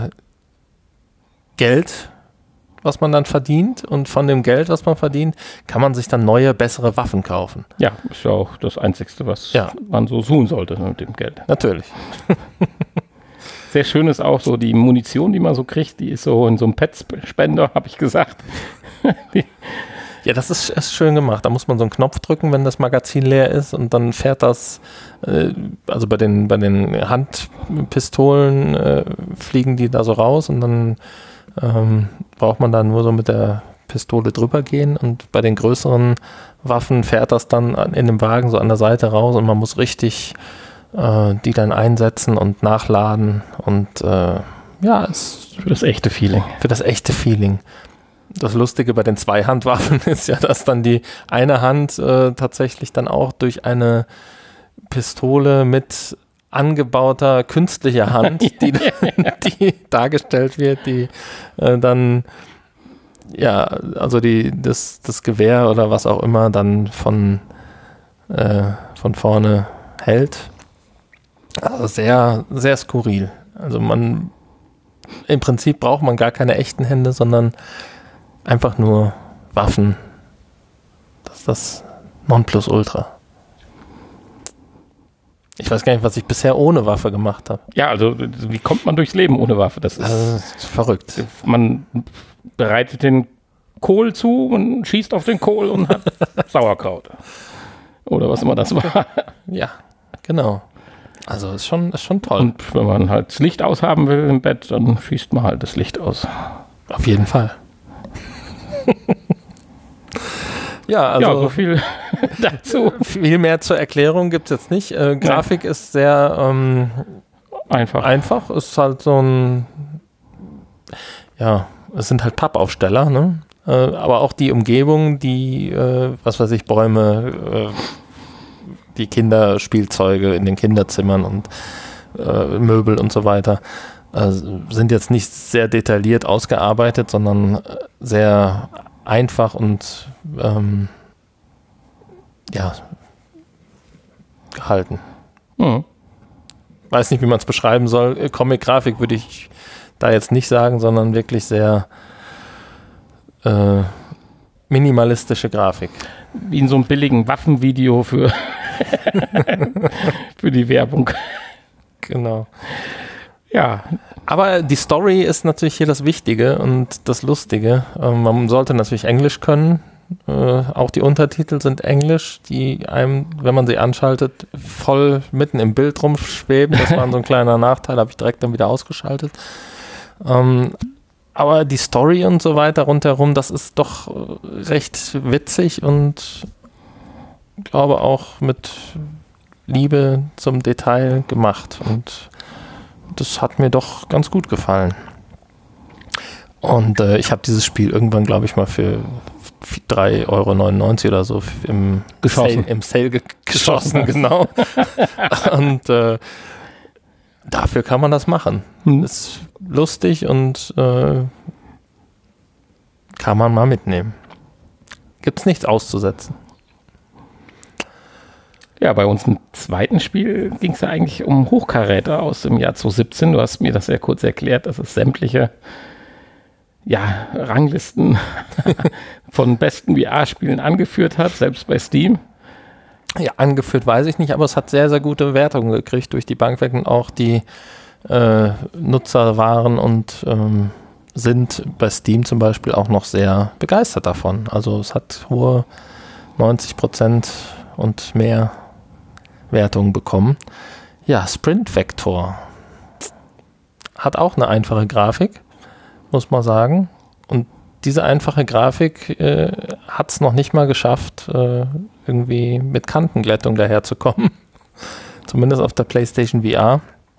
Geld, was man dann verdient, und von dem Geld, was man verdient, kann man sich dann neue, bessere Waffen kaufen. Ja, ist ja auch das Einzige, was man so tun sollte mit dem Geld. Natürlich. Sehr schön ist auch so die Munition, die man so kriegt, die ist so in so einem Pet-Spender, habe ich gesagt. Ja, das ist schön gemacht. Da muss man so einen Knopf drücken, wenn das Magazin leer ist, und dann fährt das, also bei den Handpistolen fliegen die da so raus, und dann braucht man da nur so mit der Pistole drüber gehen, und bei den größeren Waffen fährt das dann in dem Wagen so an der Seite raus, und man muss richtig die dann einsetzen und nachladen, und ist für das echte Feeling. Für das echte Feeling. Das Lustige bei den Zweihandwaffen ist ja, dass dann die eine Hand tatsächlich dann auch durch eine Pistole mit angebauter künstlicher Hand, die dargestellt wird, die dann, ja, also das Gewehr oder was auch immer dann von vorne hält. Also sehr, sehr skurril. Also im Prinzip braucht man gar keine echten Hände, sondern einfach nur Waffen. Das ist das Nonplusultra. Ich weiß gar nicht, was ich bisher ohne Waffe gemacht habe. Ja, also wie kommt man durchs Leben ohne Waffe? Das ist verrückt. Man bereitet den Kohl zu und schießt auf den Kohl und hat Sauerkraut. Oder was immer das war. Ja, genau. Also ist schon toll. Und wenn man halt das Licht aushaben will im Bett, dann schießt man halt das Licht aus. Auf jeden Fall. Ja, also ja, so viel dazu. Viel mehr zur Erklärung gibt es jetzt nicht. Grafik ist sehr einfach. Ist halt so ein, ja, es sind halt Pappaufsteller, ne? Aber auch die Umgebung, die, was weiß ich, Bäume, die Kinderspielzeuge in den Kinderzimmern und Möbel und so weiter, sind jetzt nicht sehr detailliert ausgearbeitet, sondern sehr einfach und gehalten. Mhm. Weiß nicht, wie man es beschreiben soll. Comic-Grafik würde ich da jetzt nicht sagen, sondern wirklich sehr minimalistische Grafik. Wie in so einem billigen Waffenvideo für die Werbung. Genau. Ja. Aber die Story ist natürlich hier das Wichtige und das Lustige. Man sollte natürlich Englisch können. Auch die Untertitel sind Englisch, die einem, wenn man sie anschaltet, voll mitten im Bild rumschweben. Das war so ein kleiner Nachteil, habe ich direkt dann wieder ausgeschaltet. Aber die Story und so weiter rundherum, das ist doch recht witzig und ich glaube auch mit Liebe zum Detail gemacht. Und das hat mir doch ganz gut gefallen. Und ich habe dieses Spiel irgendwann, glaube ich, mal für 3,99 € oder so im Sale geschossen, genau. Und dafür kann man das machen. Ist lustig und kann man mal mitnehmen. Gibt's nichts auszusetzen. Ja, bei unserem zweiten Spiel ging es ja eigentlich um Hochkaräter aus dem Jahr 2017. Du hast mir das ja kurz erklärt, dass es sämtliche Ranglisten von besten VR-Spielen angeführt hat, selbst bei Steam. Ja, angeführt weiß ich nicht, aber es hat sehr, sehr gute Wertungen gekriegt durch die Bank weg und auch die Nutzer waren und sind bei Steam zum Beispiel auch noch sehr begeistert davon. Also es hat hohe 90% und mehr Wertungen bekommen. Ja, Sprint Vector hat auch eine einfache Grafik, muss man sagen. Und diese einfache Grafik hat es noch nicht mal geschafft, irgendwie mit Kantenglättung daherzukommen. Zumindest auf der PlayStation VR.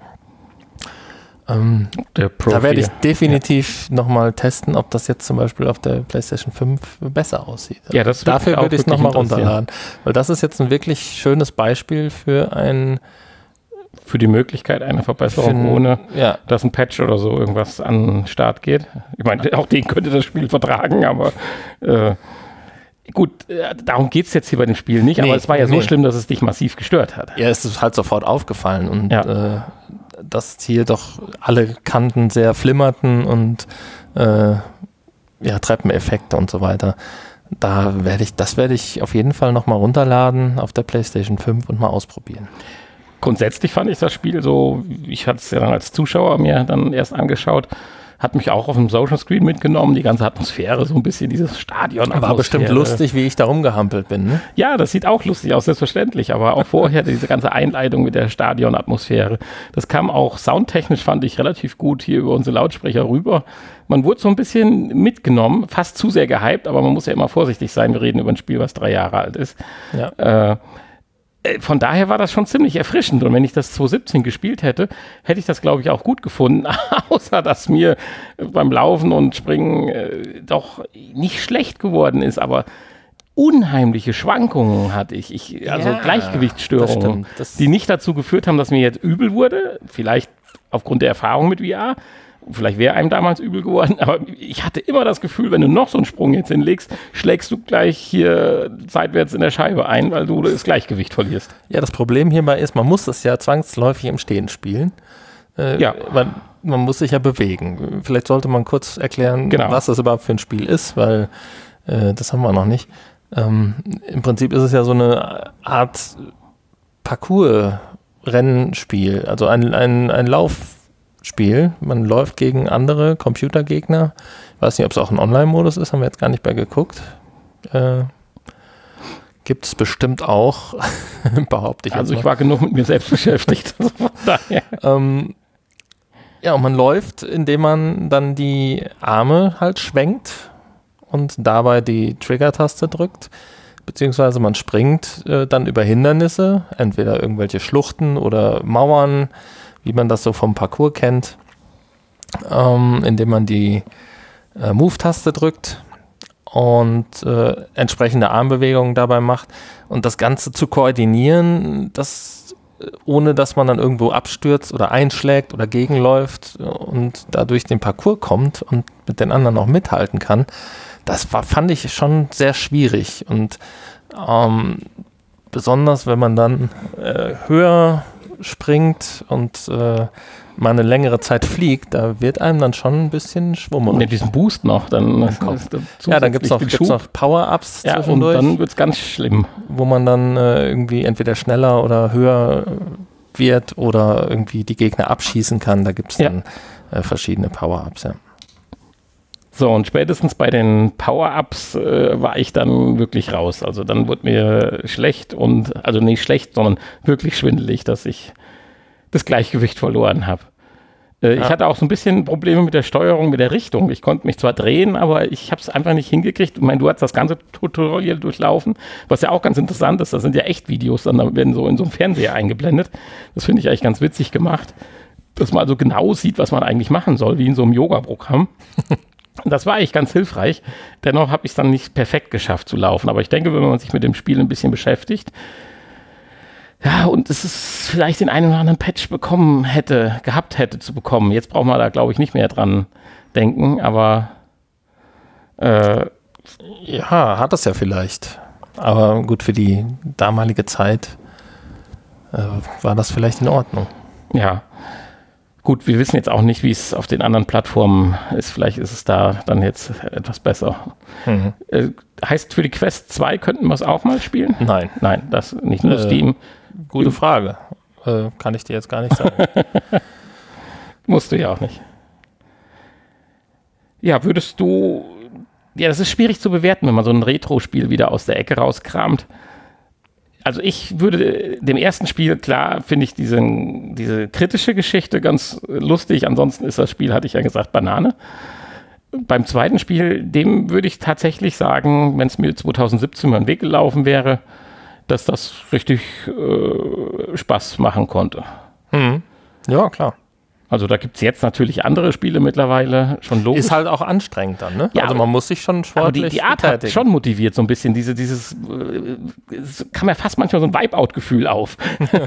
Da werde ich definitiv nochmal testen, ob das jetzt zum Beispiel auf der PlayStation 5 besser aussieht. Ja, dafür würde ich es nochmal runterladen. Weil das ist jetzt ein wirklich schönes Beispiel für die Möglichkeit einer Verbesserung, ohne dass ein Patch oder so irgendwas an den Start geht. Ich meine, auch den könnte das Spiel vertragen, aber gut, darum geht es jetzt hier bei dem Spiel nicht, aber es war ja so schlimm, dass es dich massiv gestört hat. Ja, es ist halt sofort aufgefallen und dass hier doch alle Kanten sehr flimmerten und Treppeneffekte und so weiter. Das werde ich auf jeden Fall nochmal runterladen auf der PlayStation 5 und mal ausprobieren. Grundsätzlich fand ich das Spiel so, ich hatte es ja dann als Zuschauer mir dann erst angeschaut, hat mich auch auf dem Social Screen mitgenommen, die ganze Atmosphäre, so ein bisschen dieses Stadion. War bestimmt lustig, wie ich da rumgehampelt bin, ne? Ja, das sieht auch lustig aus, selbstverständlich, aber auch vorher diese ganze Einleitung mit der Stadionatmosphäre, das kam auch soundtechnisch, fand ich, relativ gut hier über unsere Lautsprecher rüber. Man wurde so ein bisschen mitgenommen, fast zu sehr gehypt, aber man muss ja immer vorsichtig sein, wir reden über ein Spiel, was 3 Jahre alt ist. Ja. Von daher war das schon ziemlich erfrischend und wenn ich das 2017 gespielt hätte, hätte ich das, glaube ich, auch gut gefunden, außer dass mir beim Laufen und Springen doch nicht schlecht geworden ist, aber unheimliche Schwankungen hatte ich. Gleichgewichtsstörungen, die nicht dazu geführt haben, dass mir jetzt übel wurde, vielleicht aufgrund der Erfahrung mit VR. Vielleicht wäre einem damals übel geworden, aber ich hatte immer das Gefühl, wenn du noch so einen Sprung jetzt hinlegst, schlägst du gleich hier seitwärts in der Scheibe ein, weil du das Gleichgewicht verlierst. Ja, das Problem hierbei ist, man muss das ja zwangsläufig im Stehen spielen. Man muss sich ja bewegen. Vielleicht sollte man kurz erklären, was das überhaupt für ein Spiel ist, weil das haben wir noch nicht. Im Prinzip ist es ja so eine Art Parcours Rennspiel, also ein Laufspiel. Man läuft gegen andere Computergegner. Ich weiß nicht, ob es auch ein Online-Modus ist, haben wir jetzt gar nicht mehr geguckt. Gibt es bestimmt auch, behaupte ich. Also ich war genug mit mir selbst beschäftigt. Also von daher. Ja, und man läuft, indem man dann die Arme halt schwenkt und dabei die Trigger-Taste drückt, beziehungsweise man springt dann über Hindernisse, entweder irgendwelche Schluchten oder Mauern, wie man das so vom Parcours kennt, indem man die Move-Taste drückt und entsprechende Armbewegungen dabei macht und das Ganze zu koordinieren, ohne dass man dann irgendwo abstürzt oder einschlägt oder gegenläuft und dadurch den Parcours kommt und mit den anderen auch mithalten kann, fand ich schon sehr schwierig und besonders wenn man dann höher springt und mal eine längere Zeit fliegt, da wird einem dann schon ein bisschen schwummerig. Ja, diesen Boost noch, dann dann gibt es noch Power-Ups zwischendurch. Und dann wird es ganz schlimm. Wo man dann irgendwie entweder schneller oder höher wird oder irgendwie die Gegner abschießen kann. Da gibt es dann verschiedene Power-Ups, ja. So, und spätestens bei den Power-Ups war ich dann wirklich raus. Also dann wurde mir schlecht also nicht schlecht, sondern wirklich schwindelig, dass ich das Gleichgewicht verloren habe. Ich hatte auch so ein bisschen Probleme mit der Steuerung, mit der Richtung. Ich konnte mich zwar drehen, aber ich habe es einfach nicht hingekriegt. Ich meine, du hast das ganze Tutorial durchlaufen, was ja auch ganz interessant ist. Das sind ja echt Videos, dann werden so in so einem Fernseher eingeblendet. Das finde ich eigentlich ganz witzig gemacht, dass man also genau sieht, was man eigentlich machen soll, wie in so einem Yoga-Programm. Das war eigentlich ganz hilfreich. Dennoch habe ich es dann nicht perfekt geschafft zu laufen. Aber ich denke, wenn man sich mit dem Spiel ein bisschen beschäftigt, ja, und es ist vielleicht den einen oder anderen Patch gehabt hätte zu bekommen. Jetzt braucht man da, glaube ich, nicht mehr dran denken, aber ja, hat das ja vielleicht. Aber gut, für die damalige Zeit war das vielleicht in Ordnung. Ja. Gut, wir wissen jetzt auch nicht, wie es auf den anderen Plattformen ist. Vielleicht ist es da dann jetzt etwas besser. Mhm. Heißt, für die Quest 2 könnten wir es auch mal spielen? Nein. Nein, das nicht nur Steam. Gute Frage. Kann ich dir jetzt gar nicht sagen. Musst du ja auch nicht. Ja, würdest du... Ja, das ist schwierig zu bewerten, wenn man so ein Retro-Spiel wieder aus der Ecke rauskramt. Also ich würde dem ersten Spiel, klar, finde ich diese kritische Geschichte ganz lustig. Ansonsten ist das Spiel, hatte ich ja gesagt, Banane. Beim zweiten Spiel, dem würde ich tatsächlich sagen, wenn es mir 2017 mal einen Weg gelaufen wäre, dass das richtig Spaß machen konnte. Mhm. Ja, klar. Also da gibt es jetzt natürlich andere Spiele mittlerweile, schon logisch. Ist halt auch anstrengend dann, ne? Ja, also man muss sich schon sportlich aber die Art hat schon motiviert so ein bisschen, dieses kam ja fast manchmal so ein Wipeout-Gefühl auf.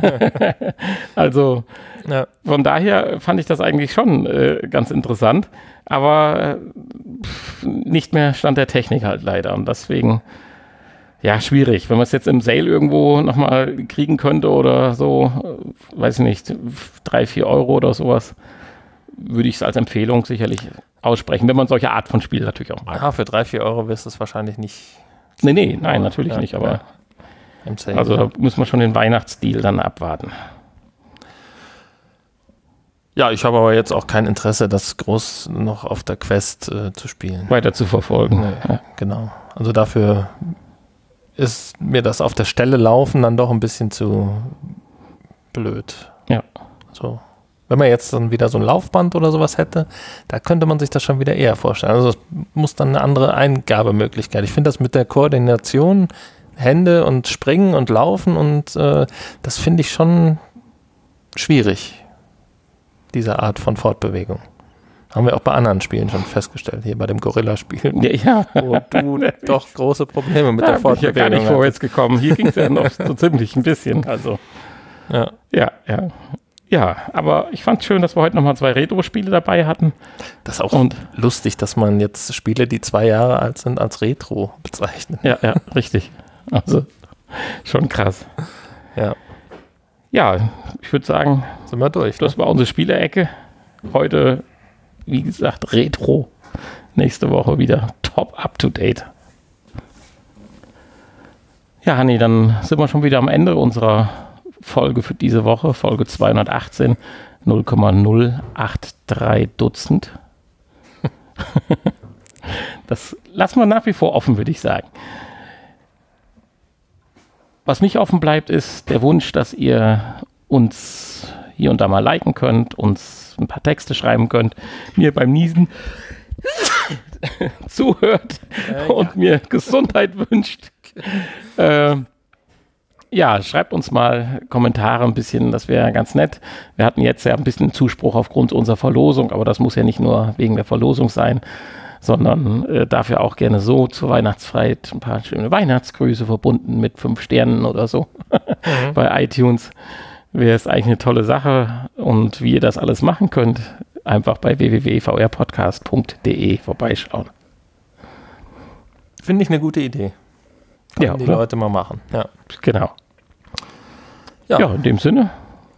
Also von daher fand ich das eigentlich schon ganz interessant, aber nicht mehr Stand der Technik halt leider und deswegen ja, schwierig. Wenn man es jetzt im Sale irgendwo nochmal kriegen könnte oder so, weiß ich nicht, 3-4 Euro oder sowas, würde ich es als Empfehlung sicherlich aussprechen, wenn man solche Art von Spiel natürlich auch mag. Ja, für 3-4 Euro wirst du es wahrscheinlich nicht. Nein, natürlich nicht, aber im Sale, also da muss man schon den Weihnachtsdeal dann abwarten. Ja, ich habe aber jetzt auch kein Interesse, das groß noch auf der Quest zu spielen. Weiter zu verfolgen. Nee, ja. Genau. Also dafür ist mir das auf der Stelle laufen dann doch ein bisschen zu blöd. Ja. So. Wenn man jetzt dann wieder so ein Laufband oder sowas hätte, da könnte man sich das schon wieder eher vorstellen. Also es muss dann eine andere Eingabemöglichkeit. Ich finde das mit der Koordination, Hände und Springen und Laufen und das finde ich schon schwierig, diese Art von Fortbewegung. Haben wir auch bei anderen Spielen schon festgestellt, hier bei dem Gorilla-Spiel. Ja. Wo du doch große Probleme mit der Fortbewegung hast. Ich ja gar nicht vorwärts gekommen. Hier ging es ja noch so ziemlich ein bisschen. Also. Ja, aber ich fand es schön, dass wir heute nochmal 2 Retro-Spiele dabei hatten. Das ist auch lustig, dass man jetzt Spiele, die 2 Jahre alt sind, als Retro bezeichnet. Ja, richtig. Also schon krass. Ja. Ja, ich würde sagen, sind wir durch. Das war unsere Spielecke. Heute, wie gesagt, Retro. Nächste Woche wieder top up to date. Ja, Hanni, dann sind wir schon wieder am Ende unserer Folge für diese Woche, Folge 218, 0,083 Dutzend. Das lassen wir nach wie vor offen, würde ich sagen. Was nicht offen bleibt, ist der Wunsch, dass ihr uns hier und da mal liken könnt, uns ein paar Texte schreiben könnt, mir beim Niesen zuhört und mir Gesundheit wünscht. Ja, schreibt uns mal Kommentare ein bisschen, das wäre ganz nett. Wir hatten jetzt ja ein bisschen Zuspruch aufgrund unserer Verlosung, aber das muss ja nicht nur wegen der Verlosung sein, sondern dafür auch gerne so zur Weihnachtsfeier ein paar schöne Weihnachtsgrüße verbunden mit 5 Sternen oder so bei iTunes. Wäre es eigentlich eine tolle Sache, und wie ihr das alles machen könnt, einfach bei www.vrpodcast.de vorbeischauen. Finde ich eine gute Idee. Können die Leute mal machen. Ja. Genau. Ja, in dem Sinne.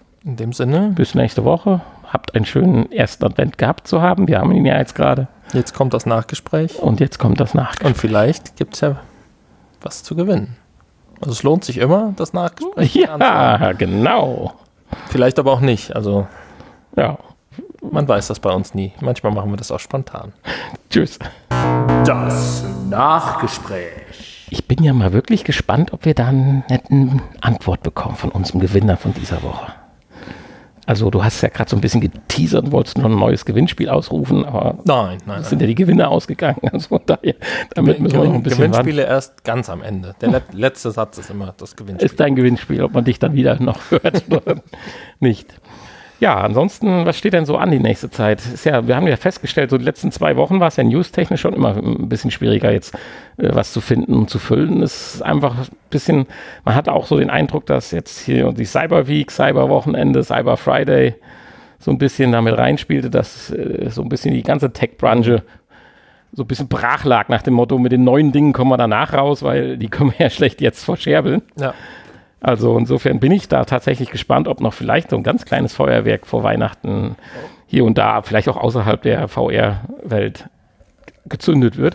Bis nächste Woche. Habt einen schönen ersten Advent gehabt zu haben. Wir haben ihn ja jetzt gerade. Jetzt kommt das Nachgespräch. Und vielleicht gibt es ja was zu gewinnen. Also es lohnt sich immer, das Nachgespräch. Ja, genau. Vielleicht aber auch nicht. Also ja. Man weiß das bei uns nie. Manchmal machen wir das auch spontan. Tschüss. Das Nachgespräch. Ich bin ja mal wirklich gespannt, ob wir da eine nette Antwort bekommen von unserem Gewinner von dieser Woche. Also du hast ja gerade so ein bisschen geteasert und wolltest noch ein neues Gewinnspiel ausrufen, aber nein. Sind ja die Gewinner ausgegangen. Also daher, damit müssen wir noch ein bisschen Gewinnspiele erst ganz am Ende. Der letzte Satz ist immer das Gewinnspiel. Ist dein Gewinnspiel, ob man dich dann wieder noch hört oder nicht. Ja, ansonsten, was steht denn so an die nächste Zeit? Wir haben ja festgestellt, so die letzten 2 Wochen war es ja newstechnisch schon immer ein bisschen schwieriger, jetzt was zu finden und zu füllen. Es ist einfach ein bisschen, man hat auch so den Eindruck, dass jetzt hier die Cyber Week, Cyber Wochenende, Cyber Friday so ein bisschen damit reinspielte, dass so ein bisschen die ganze Tech-Branche so ein bisschen brach lag nach dem Motto, mit den neuen Dingen kommen wir danach raus, weil die können wir ja schlecht jetzt verscherbeln. Ja. Also insofern bin ich da tatsächlich gespannt, ob noch vielleicht so ein ganz kleines Feuerwerk vor Weihnachten hier und da, vielleicht auch außerhalb der VR-Welt gezündet wird.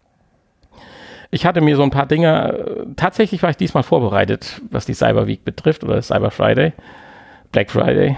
Ich hatte mir so ein paar Dinge, tatsächlich war ich diesmal vorbereitet, was die Cyber Week betrifft oder Cyber Friday, Black Friday.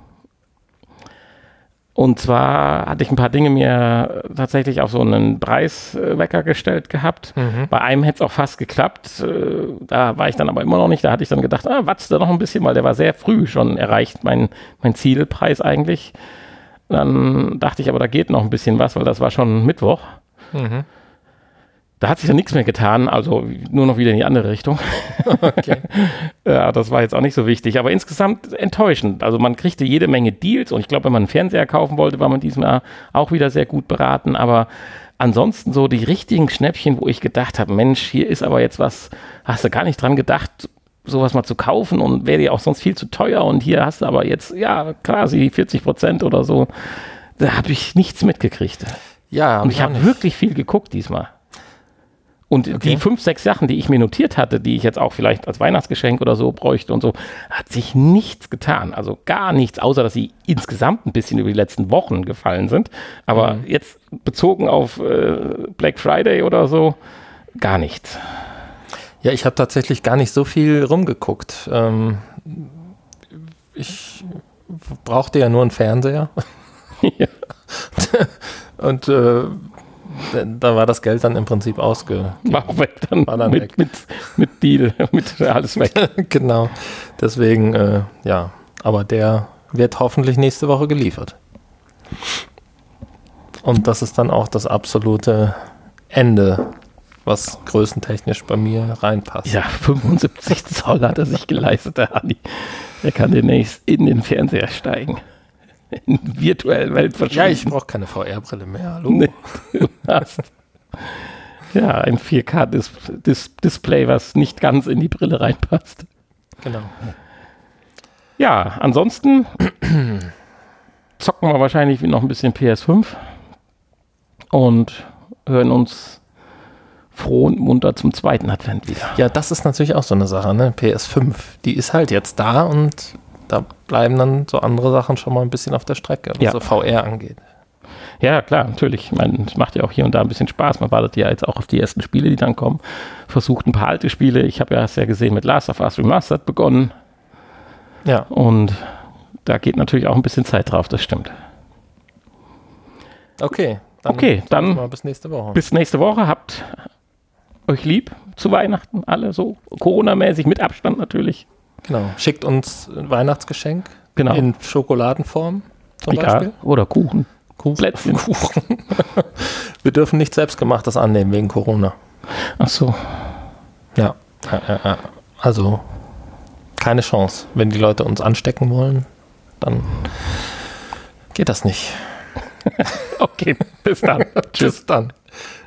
Und zwar hatte ich ein paar Dinge mir tatsächlich auf so einen Preiswecker gestellt gehabt. Bei einem hätte es auch fast geklappt. Da war ich dann aber immer noch nicht. Da hatte ich dann gedacht, warte noch ein bisschen, weil der war sehr früh schon erreicht, mein Zielpreis eigentlich. Dann dachte ich aber, da geht noch ein bisschen was, weil das war schon Mittwoch. Da hat sich dann nichts mehr getan, also nur noch wieder in die andere Richtung. Okay. Ja, das war jetzt auch nicht so wichtig, aber insgesamt enttäuschend. Also man kriegte jede Menge Deals und ich glaube, wenn man einen Fernseher kaufen wollte, war man diesmal auch wieder sehr gut beraten, aber ansonsten so die richtigen Schnäppchen, wo ich gedacht habe, Mensch, hier ist aber jetzt was, hast du gar nicht dran gedacht, sowas mal zu kaufen und wäre dir auch sonst viel zu teuer und hier hast du aber jetzt, ja, quasi 40% oder so. Da habe ich nichts mitgekriegt. Ja, und ich habe wirklich viel geguckt diesmal. Und die 5, 6 Sachen, die ich mir notiert hatte, die ich jetzt auch vielleicht als Weihnachtsgeschenk oder so bräuchte und so, hat sich nichts getan. Also gar nichts, außer dass sie insgesamt ein bisschen über die letzten Wochen gefallen sind. Aber jetzt bezogen auf Black Friday oder so, gar nichts. Ja, ich habe tatsächlich gar nicht so viel rumgeguckt. Ich brauchte ja nur einen Fernseher. Ja. Und da war das Geld dann im Prinzip ausgegeben. War weg dann, war dann mit Deal, mit alles weg. Genau, deswegen, ja, aber der wird hoffentlich nächste Woche geliefert. Und das ist dann auch das absolute Ende, was größentechnisch bei mir reinpasst. Ja, 75 Zoll hat er sich geleistet, der Hanni. Er kann demnächst in den Fernseher steigen. In virtuellen Welt verschwinden. Ja, ich brauche keine VR-Brille mehr. Hallo. Nee, du hast. Ja, ein 4K-Display, was nicht ganz in die Brille reinpasst. Genau. Ja, ansonsten zocken wir wahrscheinlich noch ein bisschen PS5 und hören uns froh und munter zum zweiten Advent wieder. Ja, das ist natürlich auch so eine Sache, ne? PS5, die ist halt jetzt da und da bleiben dann so andere Sachen schon mal ein bisschen auf der Strecke, was so VR angeht. Ja, klar, natürlich. Ich meine, es macht ja auch hier und da ein bisschen Spaß. Man wartet ja jetzt auch auf die ersten Spiele, die dann kommen. Versucht ein paar alte Spiele. Ich habe ja, hast ja gesehen, mit Last of Us Remastered begonnen. Ja. Und da geht natürlich auch ein bisschen Zeit drauf, das stimmt. Okay. Dann mal bis nächste Woche. Bis nächste Woche. Habt euch lieb zu Weihnachten, alle so Corona-mäßig, mit Abstand natürlich. Genau. Schickt uns ein Weihnachtsgeschenk Genau. in Schokoladenform zum Egal. Beispiel. Oder Kuchen. Plätzchen. Kuchen. Wir dürfen nicht Selbstgemachtes annehmen wegen Corona. Ach so. Ja. Also keine Chance. Wenn die Leute uns anstecken wollen, dann geht das nicht. Okay, bis dann. Tschüss dann.